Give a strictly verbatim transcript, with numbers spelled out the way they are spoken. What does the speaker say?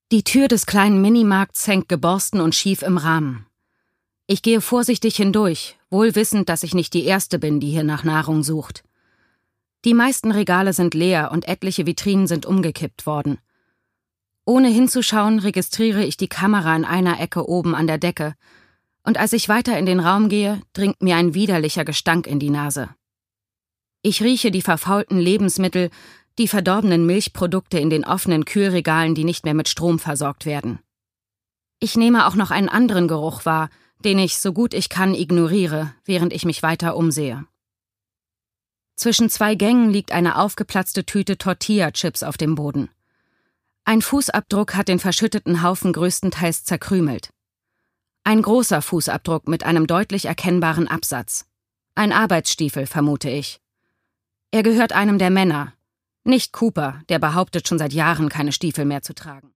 Die Tür des kleinen Minimarkts hängt geborsten und schief im Rahmen. Ich gehe vorsichtig hindurch, wohl wissend, dass ich nicht die Erste bin, die hier nach Nahrung sucht. Die meisten Regale sind leer und etliche Vitrinen sind umgekippt worden. Ohne hinzuschauen, registriere ich die Kamera in einer Ecke oben an der Decke, und als ich weiter in den Raum gehe, dringt mir ein widerlicher Gestank in die Nase. Ich rieche die verfaulten Lebensmittel, die verdorbenen Milchprodukte in den offenen Kühlregalen, die nicht mehr mit Strom versorgt werden. Ich nehme auch noch einen anderen Geruch wahr, den ich, so gut ich kann, ignoriere, während ich mich weiter umsehe. Zwischen zwei Gängen liegt eine aufgeplatzte Tüte Tortilla-Chips auf dem Boden. Ein Fußabdruck hat den verschütteten Haufen größtenteils zerkrümelt. Ein großer Fußabdruck mit einem deutlich erkennbaren Absatz. Ein Arbeitsstiefel, vermute ich. Er gehört einem der Männer, nicht Cooper, der behauptet, schon seit Jahren keine Stiefel mehr zu tragen.